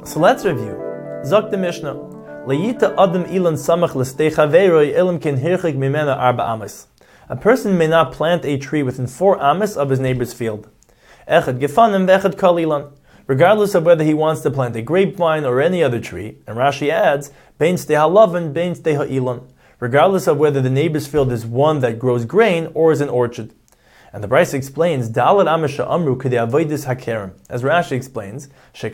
So let's review. Zok the Mishnah. Le'yita adam ilan samach l'stei chaveroi elim ken hirchik mimena arba amas. A person may not plant a tree within 4 amas of his neighbor's field. Echad gefanim ve'echad kol ilan. Regardless of whether he wants to plant a grapevine or any other tree, and Rashi adds, bein stei halavan, bein stei ha'ilan. Regardless of whether the neighbor's field is one that grows grain or is an orchard. And the Brisa explains, Dalet Amisha Amru K'dei Avodas HaKerem. As Rashi explains,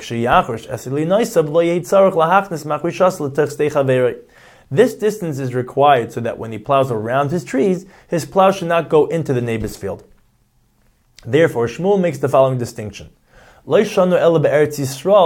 this distance is required so that when he plows around his trees, his plow should not go into the neighbor's field. Therefore, Shmuel makes the following distinction. Only in Eretz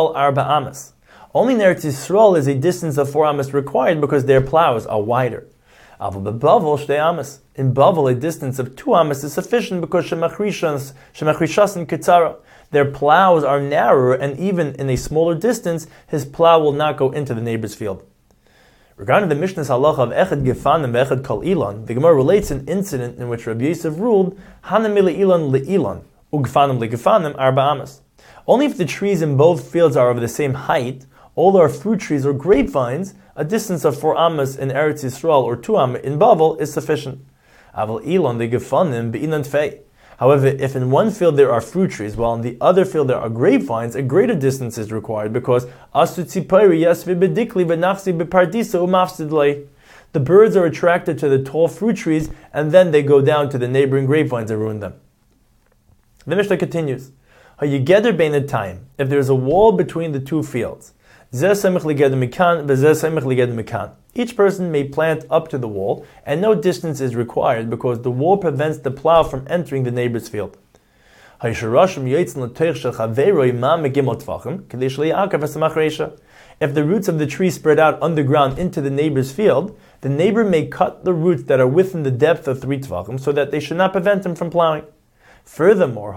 Yisrael is a distance of 4 amas required because their plows are wider. In Bavel, a distance of 2 amas is sufficient because Shemachrishas and Ketzara. Their plows are narrower, and even in a smaller distance, his plow will not go into the neighbor's field. Regarding the Mishnah's halacha of Echad Gefanim Echad Kol Ilan, the Gemara relates an incident in which Rabbi Yosef ruled Hanami le'ilan le'ilan, u'gefanim le'gefanim arba amas. Only if the trees in both fields are of the same height, all our fruit trees or grapevines, a distance of 4 amas in Eretz Yisrael or 2 amas in Bavel is sufficient. However, if in one field there are fruit trees, while in the other field there are grapevines, a greater distance is required because the birds are attracted to the tall fruit trees and then they go down to the neighboring grapevines and ruin them. The Mishnah continues, if there is a wall between the 2 fields, each person may plant up to the wall, and no distance is required because the wall prevents the plow from entering the neighbor's field. If the roots of the tree spread out underground into the neighbor's field, the neighbor may cut the roots that are within the depth of 3 tvachim so that they should not prevent him from plowing. Furthermore,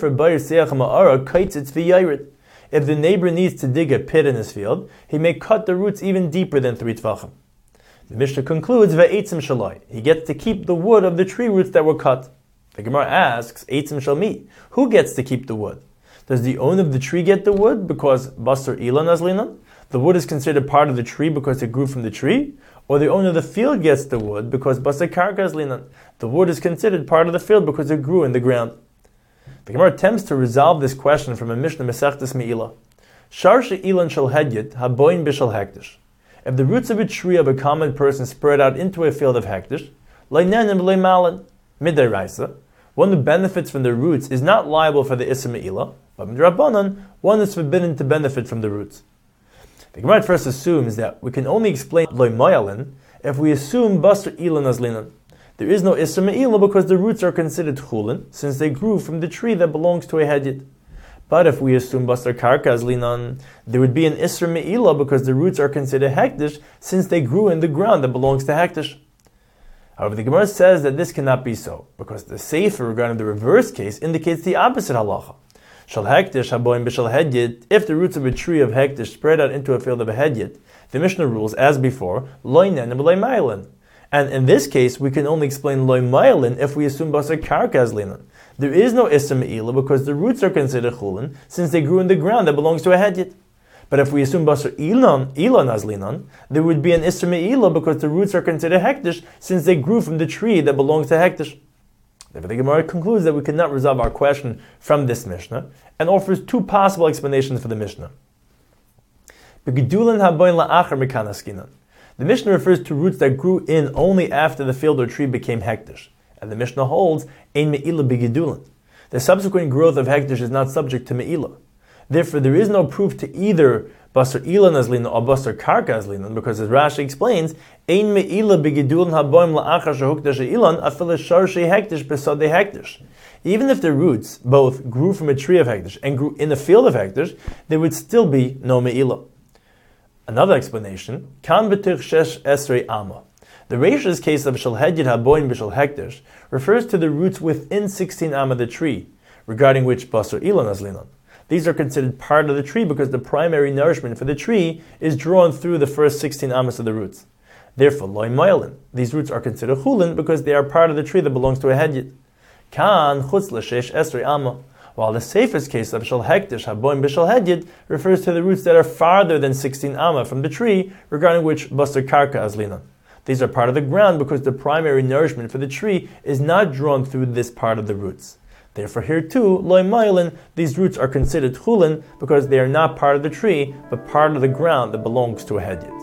if the neighbor needs to dig a pit in his field, he may cut the roots even deeper than 3 tvachim. The Mishnah concludes, Ve'etzim shaloi. He gets to keep the wood of the tree roots that were cut. The Gemara asks, Eitzim shalmi. Who gets to keep the wood? Does the owner of the tree get the wood because basar ilan azlinan? The wood is considered part of the tree because it grew from the tree? Or the owner of the field gets the wood because basar karka azlinan? The wood is considered part of the field because it grew in the ground. The Gemara attempts to resolve this question from a Mishnah Masechtas Me'ilah. Shar she'ilan shel hedyet haboin b'shel hektish. If the roots of a tree of a common person spread out into a field of hektish, le'nenim le'malan midiraisa, one who benefits from the roots is not liable for the Issa Me'ilah, but midrabanan, one is forbidden to benefit from the roots. The Gemara first assumes that we can only explain lo'mayalin if we assume basar ilan azlinan. There is no Isra Me'ilah because the roots are considered chulin, since they grew from the tree that belongs to a hedyet. But if we assume basar karka azlinan, there would be an Isra Me'ilah because the roots are considered hektish, since they grew in the ground that belongs to hektish. However, the Gemara says that this cannot be so, because the Sefer regarding the reverse case indicates the opposite halacha. Shal hektish haboim b'shal hedyet, if the roots of a tree of hektish spread out into a field of a hedyet, the Mishnah rules, as before, loinen and lo'mayalin. And in this case, we can only explain loy mayalin if we assume basar karka azlinan. There is no Issa Me'ilah because the roots are considered chulin, since they grew in the ground that belongs to a hedyet. But if we assume basar ilan azlinan, there would be an Issa Me'ilah because the roots are considered hektish, since they grew from the tree that belongs to hektish. Therefore, the Gemara concludes that we cannot resolve our question from this Mishnah, and offers 2 possible explanations for the Mishnah. Begedulin haboin la'achar mikan askinan. The Mishnah refers to roots that grew in only after the field or tree became hektish, and the Mishnah holds ein me'ilah begedulin. The subsequent growth of hektish is not subject to me'ilah. Therefore, there is no proof to either basar ilan azlinan or basar karka azlinan, because as Rashi explains, ein me'ilah begedulin haboim la'achar shehukdash ilan afil shar hektish besodei hektish. Even if the roots both grew from a tree of hektish and grew in a field of hektish, there would still be no me'ilah. Another explanation, kan b'tich shesh esrei amma. The Reish's case of shel hedyet haboin b'shel hektish refers to the roots within 16 amma of the tree, regarding which basar ilan azlinan. These are considered part of the tree because the primary nourishment for the tree is drawn through the first 16 ammas of the roots. Therefore, loy mayalin. These roots are considered chulin because they are part of the tree that belongs to a hedyet. Kan chutz l'shesh esrei amma. while the safest case of Shal Hektish Haboim B'Shal Hedyid refers to the roots that are farther than 16 amma from the tree, regarding which Basar Karka Azlina. These are part of the ground because the primary nourishment for the tree is not drawn through this part of the roots. Therefore here too, Loi Mailin, these roots are considered Chulin because they are not part of the tree, but part of the ground that belongs to a Hedyid.